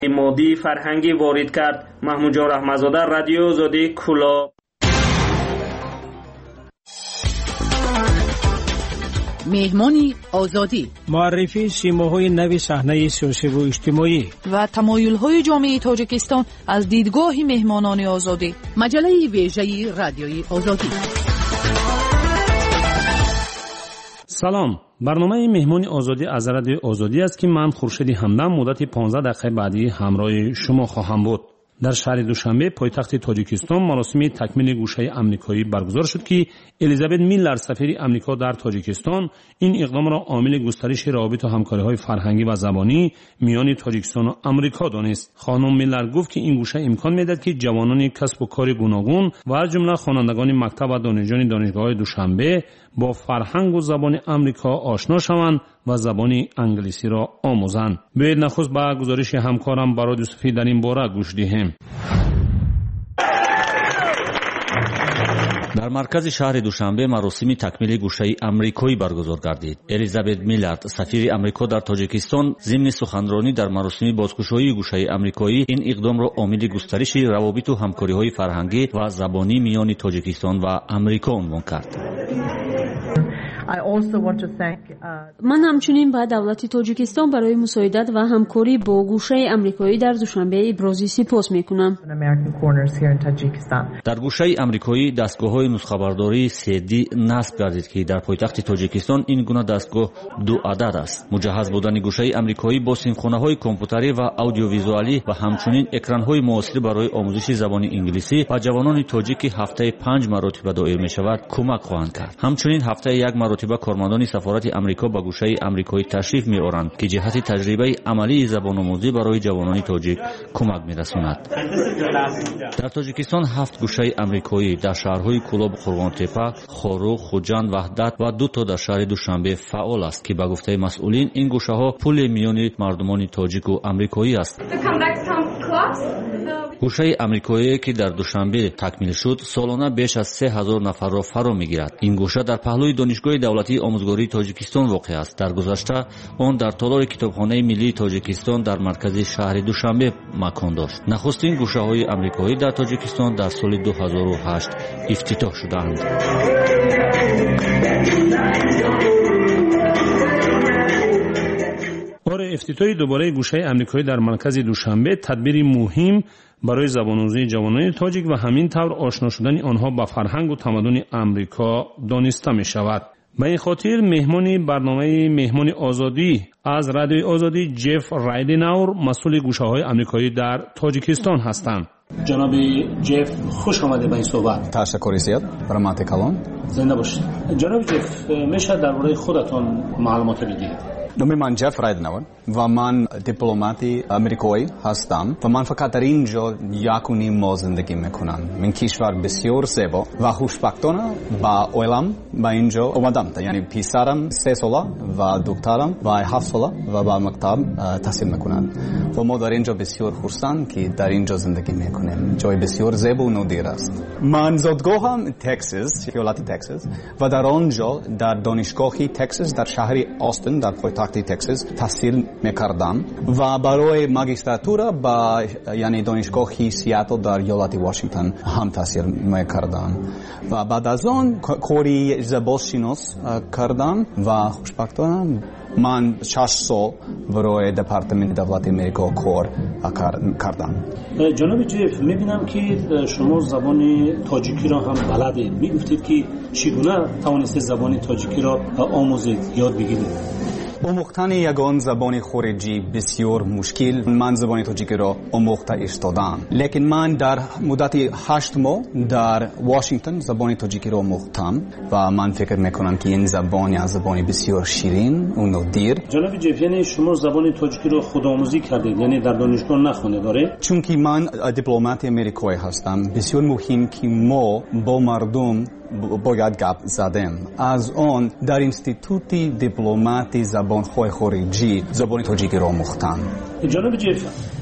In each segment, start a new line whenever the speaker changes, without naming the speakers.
مادی فرهنگی وارد کرد. محمود جان رحمتزاده، رادیو آزادی، کلا.
مهمانی آزادی،
معرفی سیماهای نوی صحنه سیاسی و اجتماعی
و تمایل‌های جامعه تاجیکستان از دیدگاه مهمانان آزادی. مجله ویژه رادیوی آزادی.
سلام، برنامه مهمان آزادی از رادیو آزادی است که من خورشید همدم مدت 15 دقیقه بعدی همراه شما خواهم بود. در شهر دوشنبه پایتخت تاجیکستان مراسم تکمیل گوشه آمریکایی برگزار شد که الیزابت میلر سفیر آمریکا در تاجیکستان این اقدام را عامل گسترش روابط و همکاری‌های فرهنگی و زبانی میان تاجیکستان و آمریکا دانست. خانم میلر گفت که این گوشه امکان می‌دهد که جوانان کسب و کار گوناگون و از جمله خوانندگان مکتب و دانشجویان دانشگاه‌های دوشنبه با فرهنگ و زبان آمریکا آشنا شوند و زبان انگلیسی را آموزند. بیایید نخست به گزارش همکارم برای یوسفی در این باره گوش دهیم.
در مرکز شهر دوشنبه مراسم تکمیل گوشه آمریکایی برگزار گردید. الیزابت میلارد سفیر آمریکا در تاجیکستان ضمن سخنرانی در مراسم بازگشایی گوشه آمریکایی این اقدام را عامل گسترش روابط و همکاری‌های فرهنگی و زبانی میان تاجیکستان و آمریکا عنوان کرد.
من همچنین به دولت تاجیکستان برای مساعدت و همکاری با گوشه آمریکایی در دوشنبه ابراز سپاس میکنم.
در گوشه آمریکایی دستگاه‌های نسخه‌برداری CD نصب گردید که در پایتخت تاجیکستان این گونه دستگاه 2 عدد است. مجهز بودن گوشه آمریکایی با سیمخانه‌های کامپیوتری و آدیوویزوالی و همچنین اکران‌های موثر برای آموزش زبان انگلیسی و جوانان تاجیک هفته 5 مرتبه دایر می‌شود کمک خواهند کرد. همچنین هفته 1 مرتبه کارمندان سفارت آمریکا به گوشه آمریکایی تشریف می‌آورند که جهت تجربه عملی زبان‌آموزی برای جوانان تاجیک کمک می‌رساند. در تاجیکستان 7 گوشه آمریکایی در شهرهای کلاب، قربان‌تپه، خاروخ، خوجند، وحدت و 2 تا در شهر دوشنبه فعال است که به گفته مسئولین این گوشه‌ها پل میان مردمان تاجیک و آمریکایی است. گوشه آمریکایی که در دوشنبه تکمیل شد سالانه بیش از 3000 نفر را فرا می‌گیرد. این گوشه در پهلوی دانشگاه دولتی آموزگاری تاجیکستان واقع است. در گذشته آن در تالار کتابخانه ملی تاجیکستان در مرکز شهر دوشنبه مکان داشت. نخستین گوشه‌های آمریکایی در تاجیکستان در سال 2008 افتتاح شدند.
برای افتتاح دوباره گوشه آمریکایی در مرکز دوشنبه تدبیر مهم برای زبان‌آموزی جوانان تاجیک و همین طور آشنا شدن آنها با فرهنگ و تمدن آمریکا دانسته می شود. به این خاطر مهمان برنامه مهمان آزادی از رادیو آزادی جف رایدناور مسئول گوشه‌های آمریکایی در تاجیکستان هستند.
جناب جف خوش آمده به این صحبت.
تشکر زیاد برای کلام.
زنده باشید. جناب جف میشه درباره خودتون معلومات بگید؟
نام من جف رایدناور و من دیپلماتی آمریکایی هستم و من فقط در اینجا 1.5 ماه زندگی میکنم. من کشور بسیار زیبا و خوشبختانه با اویلم با اینجا اومدم. یعنی پسرم 3 ساله و دخترم و 7 ساله و با مکتب تحصیل میکنن و ما در اینجا بسیار خرسند که در اینجا زندگی میکنیم. جای بسیار زیبا و نادر است. من زادگاهم تگزاس، ایالت تگزاس و در آنجا در دانشگاهی تگزاس در شهر آستین در پایتخت تگزاس تحصیل میکردم و برای ماجستراتورا با یعنی دانشگاهی سیاتل در ایالت واشنگتن هم تحصیل میکردم و بعد از آن کاری زبانشناس کردم و خوشبختانه من 6 سال برای دپارتمنت دولت آمریکا کار کردم.
جناب جف میبینم که شما زبان تاجیکی را هم بلدید. میگفتید که چگونه توانستید زبان تاجیکی را آموزید، یاد بگیرید؟
آموختن یگان زبان خارجی بسیار مشکل. من زبان تاجیکی را آموخته ایستادم، لیکن من در مدت 8 ماه در واشنگتن زبان تاجیکی را آموختم و من فکر میکنم که این زبان از زبان بسیار شیرین و نادر.
جناب جف یعنی شما زبان تاجیکی را خودآموزی کردید، یعنی در دانشگاه نخوانید؟ داره؟
چون که من دیپلمات آمریکایی هستم بسیار مهم که ما با مردم باید گپ زدیم. از آن در اینستیتوت دیپلماتی زبان‌های خارجی زبان تاجیکی را آموختم.
جناب جف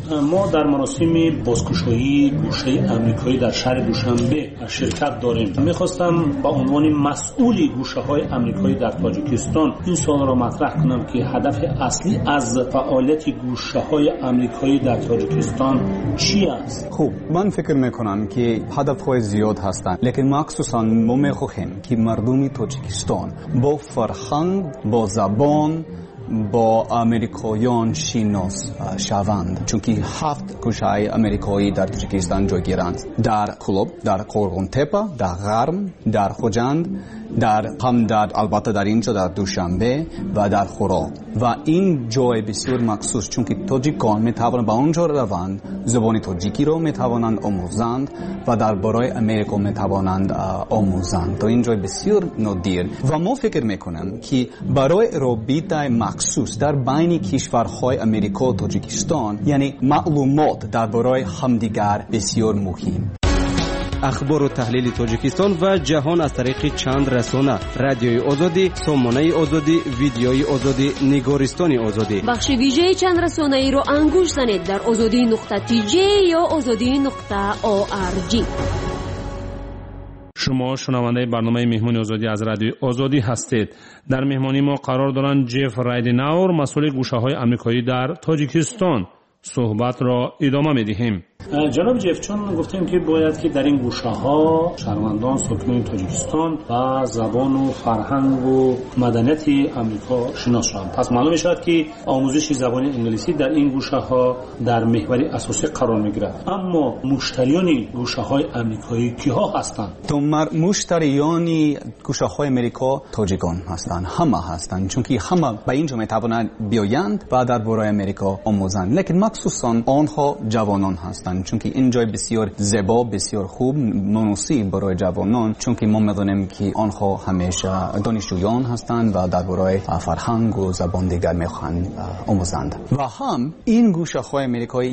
ما در مراسم بازگشایی گوشه آمریکایی در شهر دوشنبه شرکت داریم. میخواستم با عنوان مسئول گوشه‌های آمریکایی در تاجیکستان این سوال را مطرح کنم که هدف اصلی از فعالیت گوشه‌های آمریکایی در تاجیکستان چی است؟
خوب، من فکر میکنم که هدف‌های زیاد هستند، لیکن مخصوصا ما میخواهیم که مردم تاجیکستان با فرهنگ، با زبان، با امریکایان شناس شوند، چون که 7 گوشه امریکایی در تاجیکستان جای گیرند. در کلوب، در قرغون تپه، در غرم، در خوجند، البته در اینجا در دوشنبه و در خورا. و این جای بسیار مخصوص، چون که تاجیکان میتوانند به اونجا روند، زبان تاجیکی رو میتوانند آموزند و در برای امریکا میتوانند آموزند. تو این جای بسیار نادر و ما فکر میکنم که برای رابطه مخصوص در بین کشورهای امریکا و تاجیکستان، یعنی معلومات در برای همدیگر بسیار مهم.
اخبار و تحلیل تاجیکستان و جهان از طریق چند رسانه: رادیوی آزادی، سامانه آزادی، ویدیوی آزادی، نگارستان آزادی.
بخش ویژه چند رسانه ای رو انگوش زنید در azadi.tj یا azadi.org.
شما شنونده برنامه مهمانی آزادی از رادیو آزادی هستید. در مهمانی ما قرار دارند جف رایدناور، مسئول گوشه‌های آمریکایی در تاجیکستان. صحبت را ادامه می‌دهیم.
جناب جف، چون گفتیم که باید که در این گوشه‌ها شهروندان ساکن تاجیکستان و زبان و فرهنگ و مدنیت آمریکا شناس شوند، پس معلوم شد که آموزش زبان انگلیسی در این گوشه‌ها در محور اساسی قرار می‌گیرد. اما مشتریان گوشه‌های آمریکایی کیها هستند؟
مشتریان گوشه‌های آمریکا تاجیکان هستند، همه هستند، چون که همه به اینجا می‌توانند بیایند و در برای آمریکا آموزند. لیکن مخصوصاً آنها جوانان هستند، چون که این جای بسیار زیبا، بسیار خوب، مناسب برای جوانان، چون که ما می‌دانیم که آنها همیشه دانشجویان هستند و در برای فرهنگ و زبان دیگر می‌خواهند آموزند. و هم این گوشه‌های آمریکایی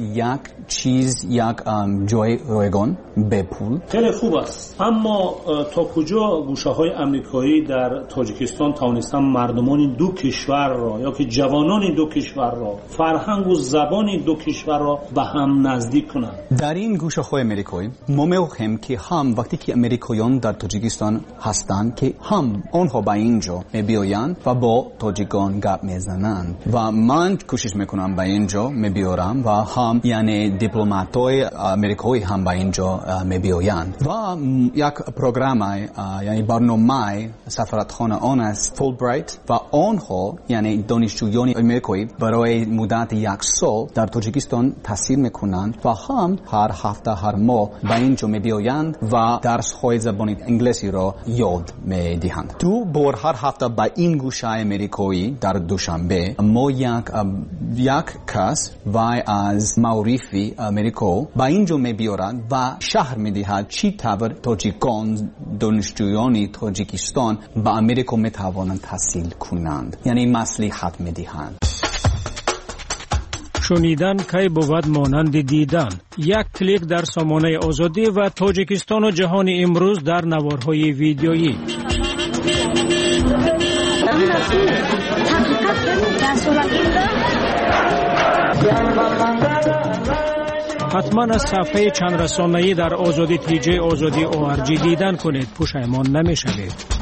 یک جای رایگان به پول.
خیلی خوب است، اما تا کجا گوشه‌های آمریکایی در تاجیکستان توانستند مردمان دو کشور را یا که جوانان دو کشور را، فرهنگ و زبان دو کشور را به هم نزدیک کنند؟
در این گوشه‌های آمریکایی ما می‌خواهیم که هم وقتی که امریکایان در تاجیکستان هستند که هم آنها به اینجا می‌بیایند و با تاجیکان گپ می‌زنند و من کوشش می‌کنم به اینجا می‌بیارم و هم یعنی دیپلمات‌های امریکایی هم به اینجا می‌بیایند و یک پروگرام یعنی برنامه سفارتخانه آن است فولبرایت و آنها یعنی دانشجویان امریکایی برای مدت یک سال در تاجیکستان تحصیل میکنند و هم هر هفته هر ماه به اینجا میبیایند و درس‌های زبان انگلیسی را یاد میدهند. دو بار هر هفته به این گوشه امریکایی در دوشنبه ما یک کس و از معرفی امریکا به اینجا میبیارند و شهر میدهد چی طور تاجیکان دانشجویان تاجیکستان به امریکا میتوانند تحصیل کنند، یعنی مصلحت میدهند.
شنیدن کی بود مانند دیدن. یک کلیک در سامانه آزادی و تاجیکستان و جهان امروز در نوارهای ویدیویی. حتما از صفحه چند رسانه‌ای در آزادی TJ آزادی ORG دیدن کنید، پشیمان نمی‌شوید.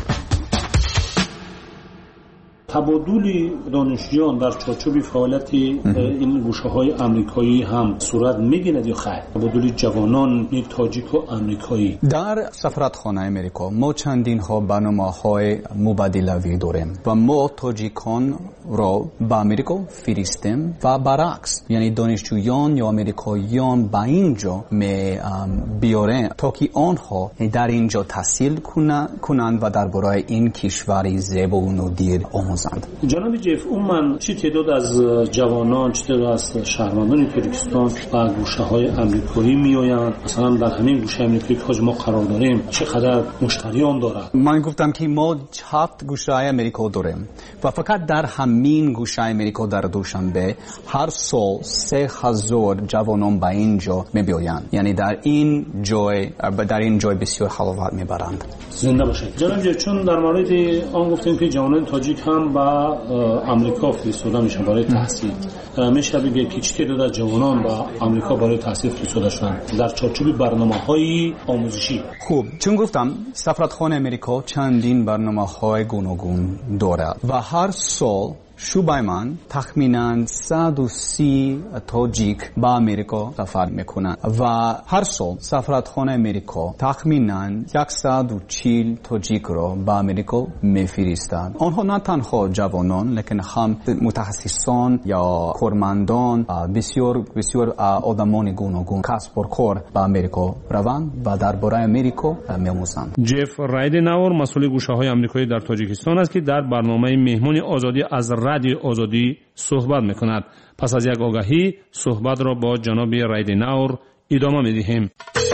تبادل دانشجویان در چارچوب فعالیت این گوشه‌های آمریکایی هم صورت می‌گیرد یا خیر؟ تبادل جوانان تاجیک و آمریکایی
در سفارتخانه آمریکا ما چندین ها برنامه‌های مبادله‌ای داریم و ما تاجیکان را به آمریکا فرستیم و برعکس، یعنی دانشجویان یا آمریکاییان به اینجا بیارن تا که آنها در اینجا تحصیل کنند و درباره این کشور زیبا و نادر آموزند.
جناب جف، من چه تعداد از جوانان، چه تعداد از شهروندان تاجیکستان و گوشه‌های آمریکایی میآیند؟ مثلا در همین گوشه آمریکایی که ما قرار داریم چقدر مشتریان دارد؟
من گفتم که ما 7 گوشه آمریکا داریم و فقط در همین گوشه آمریکا در دوشنبه هر سال 3000 جوانان به اینجا میآیند، یعنی در این جای بسیار حلاوت میبرند.
زنده باشید. جناب جف، چون در مورد آن گفتیم که جوانان تاجیک هم با آمریکا فرستاده میشن برای تحصیل. میشه بگه که چه تعداد جوانان با آمریکا برای تحصیل فرستاده شدن در چارچوب برنامه‌های آموزشی؟
خوب، چون گفتم سفارتخانه امریکا چندین برنامه‌های گوناگون دارد و هر سال شعبه من تخمیناً 130 تاجیک با امریکا سفر میکنند و هر سال سفارتخانه امریکا تخمیناً 140 تاجیک را با امریکا میفرستند. آنها نه تنها جوانان لیکن هم متخصصان یا کارمندان، بسیار آدمان گوناگون کسب و کار با امریکا روند و درباره امریکا می‌آموزند.
جف رایدناور مسئول گوشه‌های آمریکایی در تاجیکستان است که در برنامه مهمانی آزادی از رادیو آزادی صحبت میکند. پس از یک آگاهی صحبت را با جناب رایدناور ادامه میدهیم.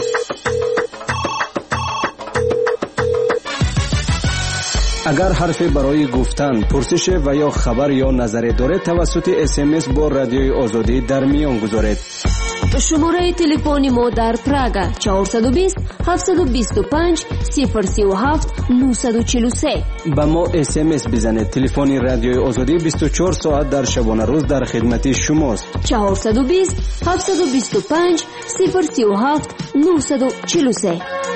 اگر حرفی برای گفتن، پرسش و یا خبر یا نظری دارید توسط SMS با رادیوی آزادی در میان گذارید.
شماره تلفنی ما در پراگ 420 725 037 943.
با ما SMS بزنید. تلفن رادیوی آزادی 24 ساعت در شبانه روز در خدمت شماست.
420 725 037 943.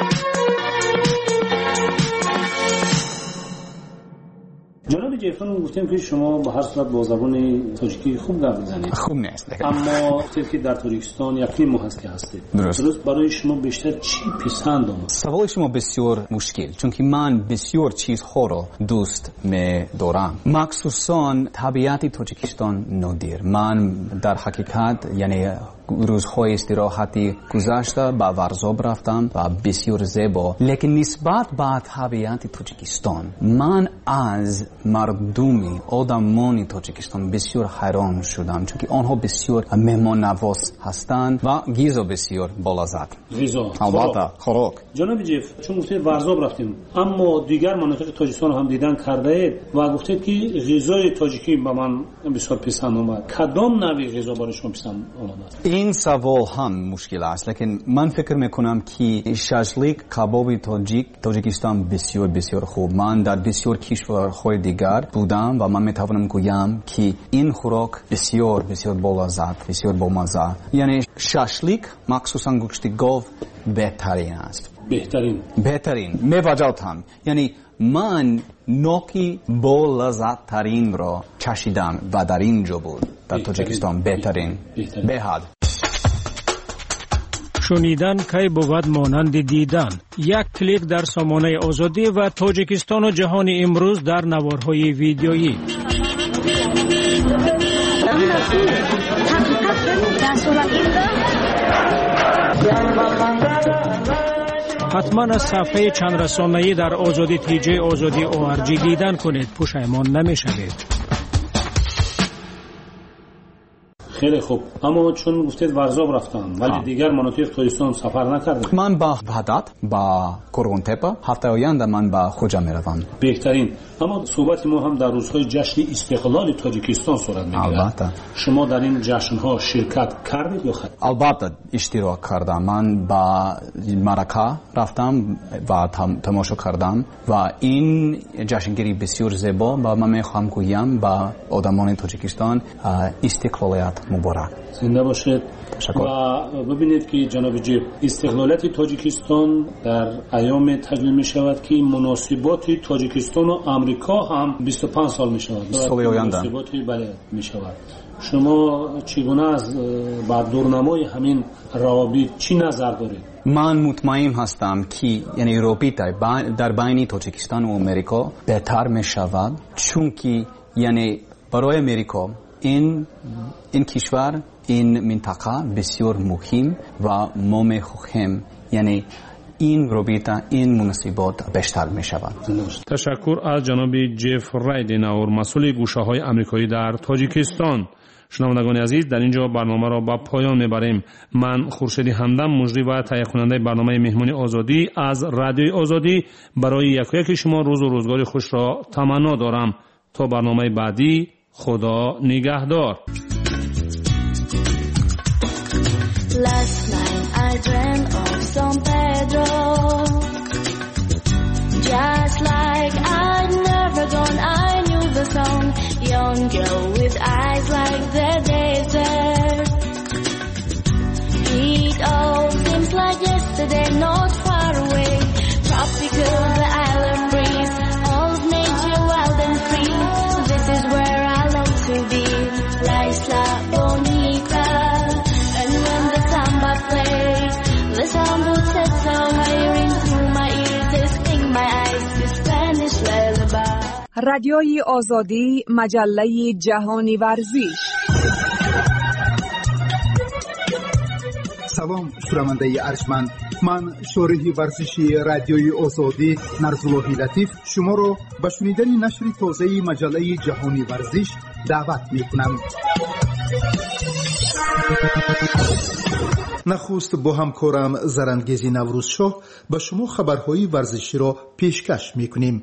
جناب جیفران گفتیم که شما با هر صورت با زبان تاجیکی خوب گپ می‌زنید.
خوب نیست.
اما که در تاجیکستان یکی ماه هست که هستید. درست برای شما بیشتر چی پسند آمد؟
سوال شما بسیار مشکل، چون که من بسیار چیزها را دوست می‌دارم. مخصوصاً طبیعت تاجیکستان نادر. من در حقیقت یعنی روزهای استراحتی گذشته با ورزاب رفتم و بسیار زیبا، لیکن نسبت به طبیعت تاجیکستان من از مردمی آدمان تاجیکستان بسیار حیران شدم، چون که آنها بسیار مهمان نواز هستند و غذا بسیار بالازد.
غذا
البته خوراک.
جناب جیف، چون گفتید ورزاب رفتیم اما دیگر مناطق تاجیکستان هم دیدن کرده اید و گفتید که غذای تاجیکی به من بسیار پسند آمد. کدام نوع غذا برای شما پسند آمد؟
این سوال هم مشکل است، لیکن من فکر میکنم که شاشلیک کباب تاجیکستان بسیار بسیار خوب. من در بسیار کشورهای دیگر بودم و من میتوانم گویم که این خوراک بسیار بسیار بالازد، بسیار بامزه. یعنی شاشلیک مخصوصا گوشت گاو بهترین است. بهترین میوجدم. یعنی من نوکی بالازد ترین را چشیدم و در اینجا بود در تاجیکستان بهترین بهاد.
شنیدن کی بود مانند دیدن. یک کلیک در سامانه آزادی و تاجیکستان و جهان امروز در نوارهای ویدیویی. حتما از صفحه چند رسانه‌ای در آزادی تیجی آزادی ORG دیدن کنید، پشیمان نمی‌شوید.
خیلی خوب، اما چون گفتید ورزاب رفتم ولی دیگر مناطق تاجیکستان سفر نکردم.
من با وحدت، با کرگونتپا، هفته آینده من با خوجا میروم.
بهترین. اما صحبت ما هم در روزهای جشن استقلال تاجیکستان صورت میگیرد.
البته.
شما در این جشن‌ها شرکت کردید یا خیر؟
البته اشتراک کردم. من با مراکا رفتم و تماشا کردم و این جشنگیری بسیار زیبا و من میخوام گویم با آدمان تاجیکستان استقلالیت مبارک.
زنده باشید.
تشکر.
و ببینید که جناب جیب، استقلالیت تاجیکستان در ایام تجلیل می شود که مناسبات تاجیکستان و آمریکا هم 25 سال می شود.
سال آینده.
مناسباتی بله می شود. شما چگونه از با دورنمای همین روابط چی نظر دارید؟
من مطمئن هستم که یعنی رابطه در بین تاجیکستان و آمریکا بهتر می شود، چون که یعنی برای آمریکا این کشور، این منطقه بسیار مهم و ما می‌خواهیم یعنی این رابطه، این مناسبات بیشتر می‌شود.
تشکر از جناب جف رایدناور مسئول گوشه‌های آمریکایی در تاجیکستان. شنوندگان عزیز، در اینجا برنامه را به پایان میبریم. من خورشید همدم، مجری و تهیه کننده برنامه مهمانی آزادی از رادیوی آزادی، برای یکی شما روز و روزگار خوش را تمنا دارم. تا برنامه بعدی، خدا نگهدار.
Last night I dreamt of San Pedro, just like I'd never gone. I knew the sound yesterday, not far away. Tropical, the island breeze, all of nature wild and free. This is where I long to be, La Isla Bonita. And when the samba plays, the sound will settle higher into my ears, tasting my eyes, the Spanish lullaby.
رادیوی آزادی، مجله جهانی ورزش.
سلام شنونده ارجمند، من شارح ورزشی رادیوی آزادی نرزالله لطیف شما را به شنیدن نشر تازه مجله جهانی ورزش دعوت می‌کنم. نخست با همکارم زرندگیزی نوروزشاه به شما خبرهای ورزشی را پیشکش می‌کنیم.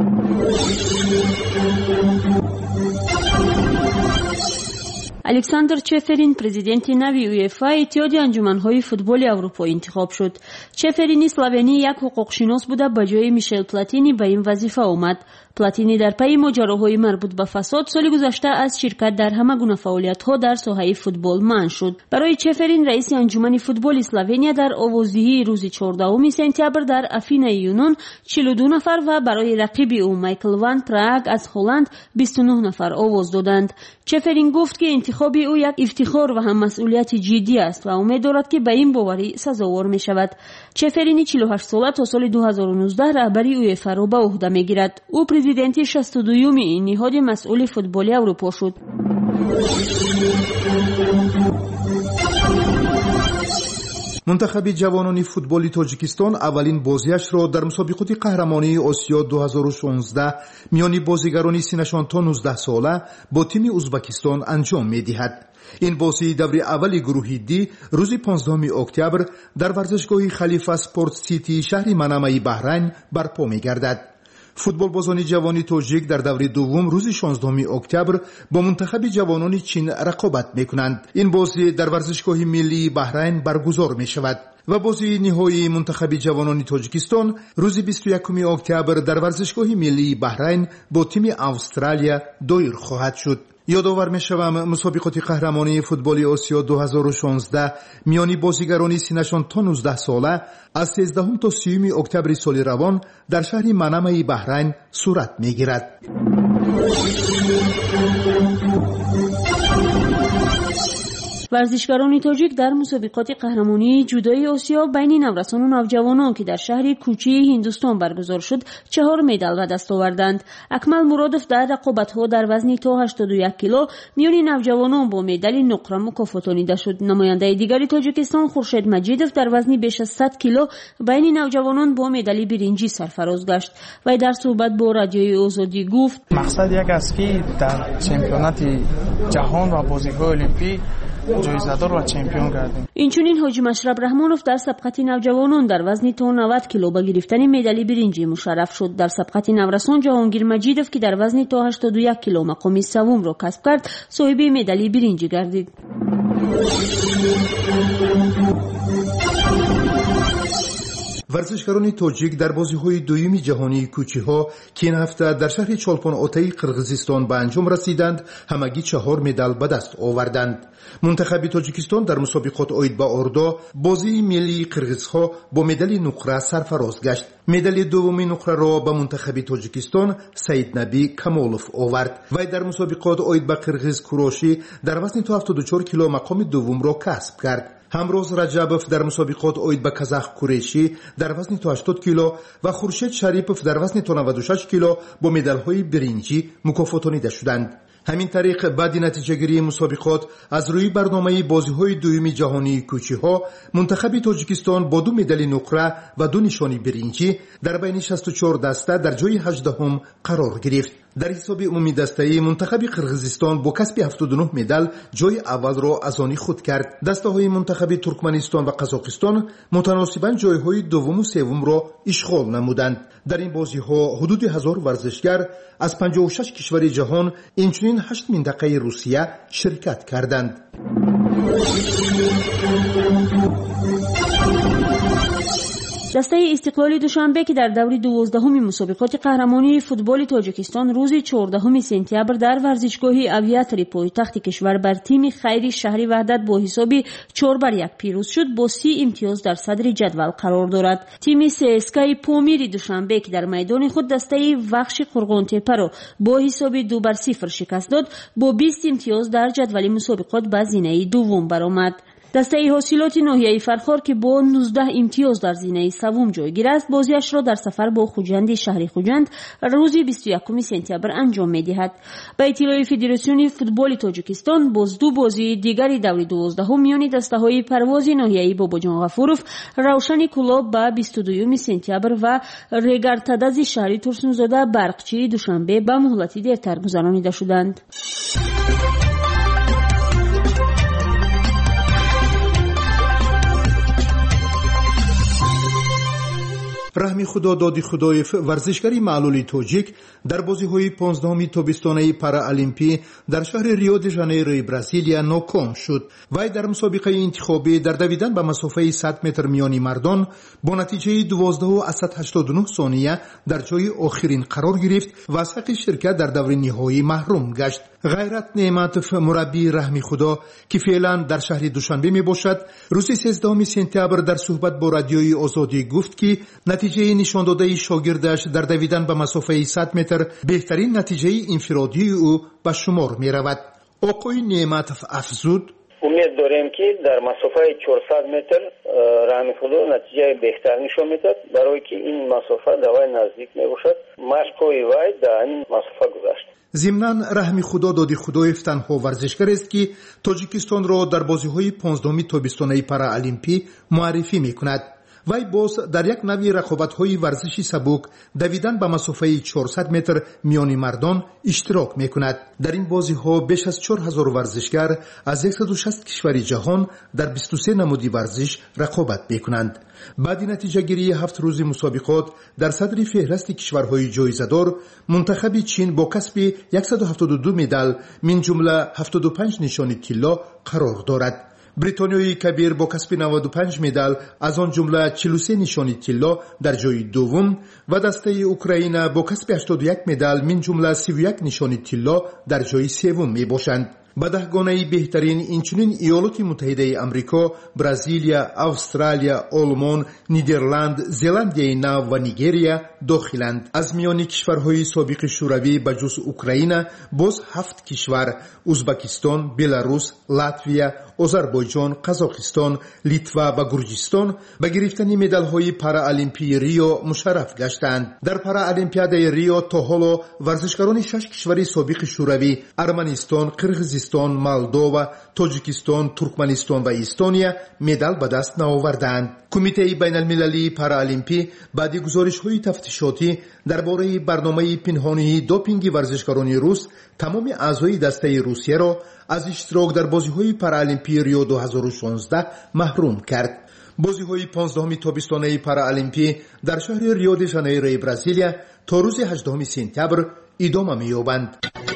الکساندر چفرین президенти нави УЕФА иттиҳоди анҷуманҳои футболи аврупо интихоб шуд. чеферини славянӣ як ҳуқуқшинос буда ба ҷои Мишел Платини ба ин вазифа омад. платини дар пайи моҷароҳои марбут ба фасод соли гузашта аз ширкат дар ҳама гуна фаъолиятҳо дар соҳаи футбол манъ шуд. барои чеферин раиси анҷумани футболи Словения дар овоздиҳии рӯзи 14 сентябр дар Афинаи Юнон 42 нафар ва барои рақиби ӯ Майкл ван Прааг аз Ҳолланд 29 нафар овоз доданд. чеферин гуфт ки интихоби ӯ як ифтихор ва ҳам масъулияти ҷиддӣ аст ва умед дорад ки ба ин боварӣ сазовор мешавад. чеферини 48 сола то соли 2019 раҳбари УЕФА-ро ба уҳда мегирад. ӯ президенти 62-юми ниҳоди масъули футболи аврупо шуд.
منتخب جوانان فوتبال تاجیکستان اولین بازیش را در مسابقات قهرمانی آسیا 2016 میان بازیگران سنشان تا 19 ساله با تیم ازبکستان انجام می‌دهد. این بازی دور اول گروه دی روز 15 اکتبر در ورزشگاه خلیفه اسپورت سیتی شهر منامه بحرین برپا می‌گردد. فوتبال بازان جوانی تاجیک در دور دوم روز 16 اکتبر با منتخب جوانان چین رقابت می‌کنند. این بازی در ورزشگاه ملی بحرین برگزار می‌شود و بازی نهایی منتخب جوانان تاجیکستان روز 21 اکتبر در ورزشگاه ملی بحرین با تیم استرالیا دایر خواهد شد. یادآور می‌شوم مسابقات قهرمانی فوتبال آسیا 2016 میان بازیگران سنشان تا 19 ساله از 13 تا 30 اکتبر سال روان در شهر منامه بحرین صورت می‌گیرد.
ورزشکاران تاجیک در مسابقات قهرمانی جودوی آسیا بین نورسان و نوجوانان که در شهر کوچی هندوستان برگزار شد 4 مدال به دست آوردند. اکمل مرادف در رقابت‌ها در وزن تا 81 کیلو میان نوجوانان با مدال نقره مکافاتانیده شد. نماینده دیگری تاجیکستان خورشید مجیدوف در وزن بیش از 100 کیلو بین نوجوانان با مدال برنجی سرفراز گشت. وی در صحبت با رادیوی آزادی گفت
مقصد یک است که در چمپیونات جهان و بازی‌های المپیک جایزه‌دار و چمپیون گردیم.
اینچنین حاجی مشرب رحمانوف در سبقت نوجوانان در وزن تا 90 کیلو با گرفتن مدال برنجی مشرف شد. در سبقت نورسان جهانگیر مجیدوف که در وزن تا 81 کیلو مقام سوم را کسب کرد صاحب مدال برنجی گردید.
ورزشکاران تاجیک در بازی‌های دوم جهانی کوچی‌ها که این هفته در شهر چالپان آتای قرغیزستان به انجام رسیدند همگی 4 مدال به دست آوردند. منتخب تاجیکستان در مسابقات عاید به اردو بازی ملی قرغیزها با مدال نقره سرفراز گشت. مدال دوم نقره را به منتخب تاجیکستان سید نبی کمالوف آورد. وی در مسابقات عاید به قرغیز کوروشی در وزن تا 74 کیلو مقام دوم را کسب کرد. همروز رجبوف در مسابقات عاید به کازاخ کوریشی در وزن تا 80 کیلو و خورشید شریپوف در وزن تا 96 کیلو با مدال‌های برنجی مکافاتانیده شدند. همین طریق بعد نتیجه‌گیری مسابقات از روی برنامه بازی‌های دوم جهانی کوچی‌ها منتخب تاجیکستان با 2 مدال نقره و 2 نشانی برنجی در بین 64 دسته در جای 18 قرار گرفت. در حساب عمومی دسته‌ای منتخب قرغیزستان با کسب 79 مدال جای اول را از آن خود کرد. دسته‌های منتخب ترکمنستان و قزاقستان متناسباً جای‌های دوم و سوم را اشغال نمودند. در این بازی‌ها حدود 1000 ورزشگر از 56 کشور جهان اینچنین 8 منطقه روسیه شرکت کردند.
دسته استقلال دوشنبه که در دور 12 مسابقات قهرمانی فوتبال تاجیکستان روز 14 سپتامبر در ورزشگاه اویاتری پایتخت کشور بر تیم خیری شهری وحدت با حساب 4-1 پیروز شد، با 30 امتیاز در صدر جدول قرار دارد. تیم CSKA پامیر دوشنبه که در میدان خود دسته وخش قرغان تپه را با حساب 2-0 شکست داد، با 20 امتیاز در جدول مسابقات به زینه دوم برآمد. دسته حاصلات ناحیه فرخار که با 19 امتیاز در زینه سوم جایگیر است، بازیش را در سفر با خوجند شهر خوجند روز 21 سپتامبر انجام می‌دهد. به اطلاع فدراسیون فوتبال تاجیکستان، باز دو بازی دیگری دور 12 میان دسته‌های پرواز ناحیه باباجان غفورов روشن کلاب به 22 سپتامبر و رگارتاداز شهری ترسونزاده برقچی دوشنبه به مهلتی دیرتر گذرانیده شدند.
رحمی خدا دادی خدایف ورزشکاری معلولی توجیک در بازی‌های 15 تابستانه پارالمپی در شهر ریو دی ژانیرو برزیلیا ناکام شد. وی در مسابقه انتخابی در دویدن به مسافه 100 متر میانی مردان با نتیجه 12.89 ثانیه در جای آخرین قرار گرفت و از حق شرکت در دور نهایی محروم گشت. غیرت نعمتوف مربی رحمی خدا که فعلا در شهر دوشنبه می باشد، روز 13 سپتامبر در صحبت با رادیوی آزادی گفت که نتیجه نشان داده شاگردش در دویدن به مسافه 100 متر بهترین نتیجه انفرادی او به شمار می رود. آقای نعمتوف افزود:
امید داریم که در مسافه 400 متر رحمی خدا نتیجه بهتر نشان میداد، برای که این مسافه دوای نزدیک می باشد. مشق‌های وی در این مسافه گذشت.
ضمناً رحمی خدا دادی خدایف تنها ورزشکار است که تاجیکستان را در بازی‌های 15 تابستانه پارالمپی معرفی می‌کند. وی باز در یک نوع رقابت‌های ورزشی سبک دویدن به مسافه 400 متر میانی مردان اشتراک می‌کند. در این بازی‌ها بیش از 4000 ورزشکار از 160 کشور جهان در 23 نمودی ورزش رقابت می‌کنند. بعد نتیجه گیری 7 روز مسابقات در صدر فهرست کشورهای جایزه‌دار، منتخب چین با کسب 172 مدال من جمله 75 نشانی طلا قرار دارد. بریتانیای کبیر با کسب 95 مدال از آن جمله 43 نشانی طلا در جای دوم و دسته اوکراین با کسب 81 مدال من جمله 31 نشانی طلا در جای سوم می باشند. به دهگانه بهترین اینچنین ایالات متحده امریکا، برزیلیا، استرالیا، آلمان، نیدرلند، زلندیای نو و نیگریا داخلند. از میان کشورهای سابق شوروی به جز اوکراین باز 7 کشور: ازبکستان، بلاروس، لاتویا، آذربایجان، قزاقستان، لیتوا و گرجستان به گرفتن مدال‌های پارالمپی ریو مشرف گشتند. در پارالمپیاد ریو تا حالا ورزشکاران 6 کشور سابق شوروی: ارمنستان، قرغیزستان، مالدووا، تاجیکستان، ترکمنستان و استونیا مدال به دست نآوردند. کمیته بین المللی پارالمپی بعد گزارش‌های تفتیشاتی درباره برنامه پنهانی دوپینگ ورزشکاران روس تمام اعضای دسته روسیه را از اشتراک در بازی‌های پارالمپی ریو 2016 محروم کرد. بازی‌های 15 تابستانه پارالمپی در شهر ریو دی ژانیرو برزیلیا تا روز 18 سپتامبر ادامه می‌یابند.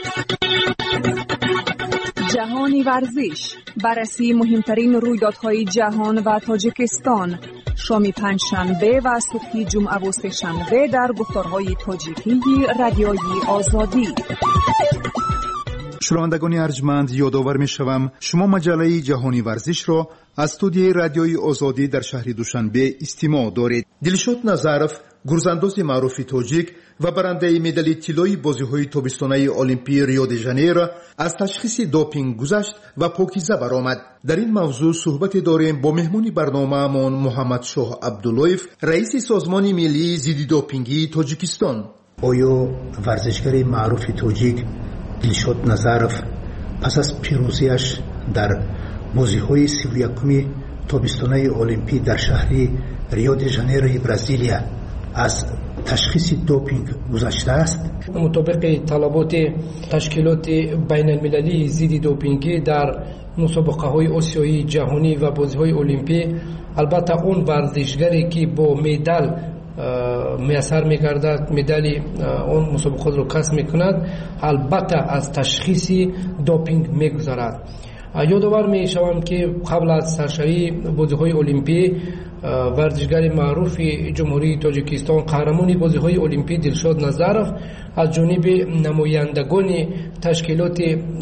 جهانی ورزش، بررسی مهمترین رویدادهای جهان و تاجیکستان، شام پنجشنبه و صبح جمعه و سه‌شنبه در گفتارهای تاجیکی رادیوی آزادی.
شنوندگان ارجمند، یادآور می‌شوم شما مجله جهانی ورزش را از استودیوی رادیوی آزادی در شهر دوشنبه استماع دارید. دلشاد نظرف، گرزانداز معروف تاجیک و برنده مدال طلای بازی‌های تابستانه المپی ریو دی ژانیرو از تشخیص دوپینگ گذشت و پاکیزه برآمد. در این موضوع صحبت داریم با مهمون برنامه‌مان محمد شاه عبداللهیف، رئیس سازمان ملی ضد دوپینگی تاجیکستان.
آیا ورزشکار معروف تاجیک دلشاد نظرف پس از پیروزیش در بازی‌های 31 تابستانه المپی در شهر ریو دی ژانیرو برزیلیا از تشخیص دوپینگ گذشته است؟
مطابق طلبات تشکیلات بین المللی ضد دوپینگی در مسابقه های آسیایی، جهانی و بازی های المپی، البته اون ورزشگری که با مدال میسر میگردد، مدال اون مسابقات رو کسب میکند، البته از تشخیص دوپینگ میگذرد. یادآور میشوم که قبل از سرشوی بازی‌های المپی ورزشگر معروف جمهوری تاجیکستان قهرمان بازی‌های المپی دلشاد نظرов از جانب نمایندگان تشکیلات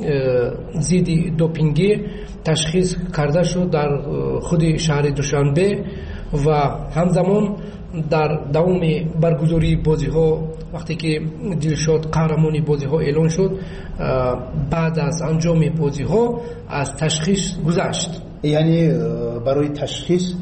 ضد دوپینگی تشخیص کرده شد در خود شهر دوشنبه و همزمان در دوام برگزاری بازی‌ها وقتی که دلشاد قهرمان بازی‌ها اعلان شد بعد از انجام بازی‌ها از تشخیص گذشت.
یعنی برای تشخیص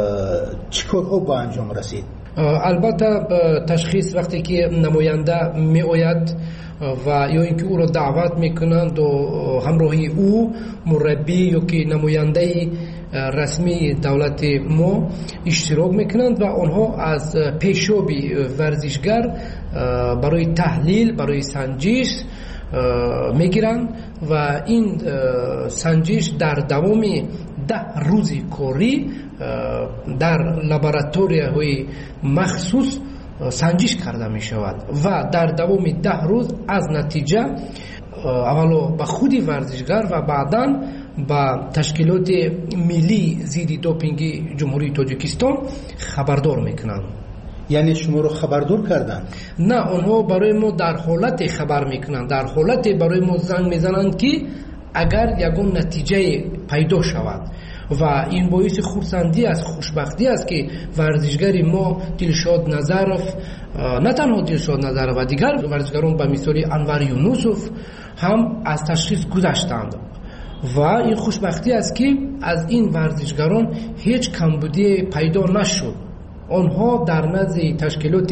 چیکارها با انجام رسید؟
البته تشخیص وقتی که نماینده می آید و یا اینکه او را دعوت میکنند و همراهی او مربی یا که نماینده رسمی دولت ما اشتراک میکنند و آنها از پیشاب ورزشگر برای تحلیل برای سنجش میگیرند و این سنجش در دوام 10 روز کاری در لابراتوری‌های مخصوص سنجش کرده می شود و در دوام 10 روز از نتیجه اولا به خود ورزشگر و بعداً با تشکیلات ملی ضد دوپینگ جمهوری تاجیکستان خبردار میکنند.
یعنی شما رو خبردار کردن؟
نه، آنها برای ما در حالت خبر میکنند، در حالت برای ما زنگ میزنند که اگر یگان نتیجه پیدا شود و این باعث خرسندی است، خوشبختی است که ورزشگر ما دلشاد نظرов نه تنها دلشاد نظرов و دیگر ورزشگران به مثال انور یونوسوف هم از تشخیص گذشتند و این خوشبختی است که از این ورزشگران هیچ کمبودی پیدا نشد. آنها در نزد تشکیلات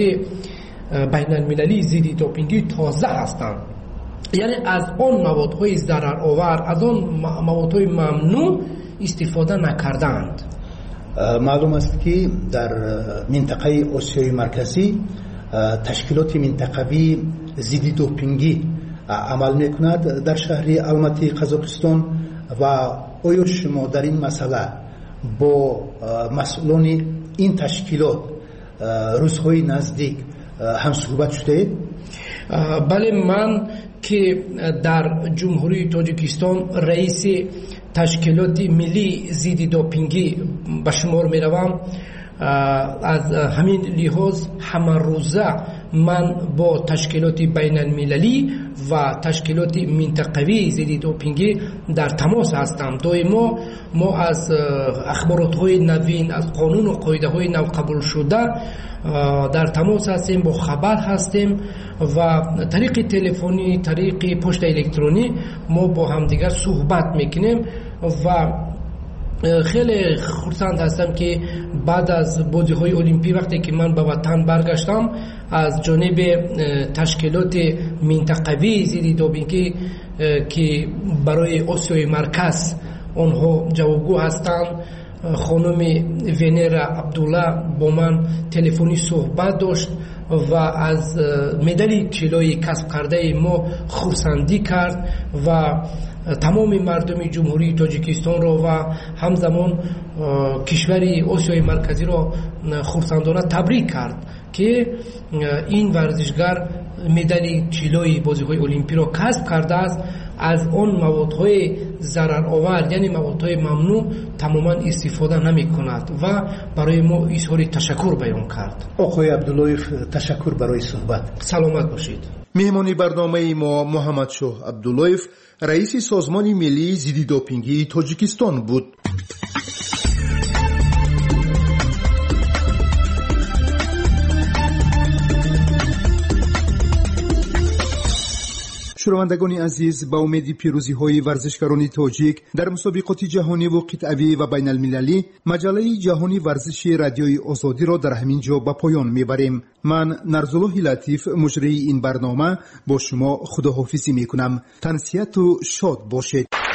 بین المللی ضد دوپینگی تازه هستند، یعنی از آن موادهای ضررآور، از آن موادهای ممنوع استفاده نکردند.
معلوم است که در منطقه آسیای مرکزی تشکیلات منطقوی ضد دوپینگی عمل میکند در شهر الماتی قزاقستان و آیا شما در این مسئله با مسئولان این تشکیلات روزهای نزدیک هم صحبت شده؟
بله، من که در جمهوری تاجیکستان رئیس تشکیلات ملی ضد دوپینگی به شمار می روم، از همین لحاظ همه روزه من با تشکیلات بین المللی و تشکیلات منطقوی ضد دوپینگی در تماس هستم. دائما ما از اخبارات های نوین، از قانون و قاعده های نو قبول شده در تماس هستیم، با خبر هستیم و طریق تلفنی، طریق پشت الکترونی ما با همدیگر صحبت میکنیم و خیلی خرسند هستم که بعد از بازی‌های المپی وقتی که من به وطن برگشتم از جانب تشکیلات منطقوی ضد دوپینگ که برای آسیای مرکز آنها جوابگو هستند، خانم ونرا عبدالله با من تلفنی صحبت داشت و از مدال طلای کسب کرده ما خرسندی کرد و تمام مردم جمهوری تاجیکستان را و همزمان کشور آسیای مرکزی را خرسندانه تبریک کرد که این ورزشگر مدال طلای بازی‌های المپی را کسب کرده است. از آن موادهای ضررآور یعنی موادهای ممنوع تماما استفاده نمی کند و برای ما اظهار تشکر بیان کرد.
آقای عبداللهیف، تشکر برای صحبت.
سلامت باشید.
مهمان برنامه ما محمد شاه عبداللهیف، رئیس سازمان ملی ضد دوپینگی تاجیکستان بود. شنوندگان عزیز، با امید پیروزی‌های ورزشکاران تاجیک در مسابقات جهانی و قطعی و بین المللی، مجله جهانی ورزشی رادیوی آزادی را در همین جا به پایان میبریم. من نرزالله لطیف، مجری این برنامه، با شما خداحافظی میکنم. تنسیت و شاد باشید.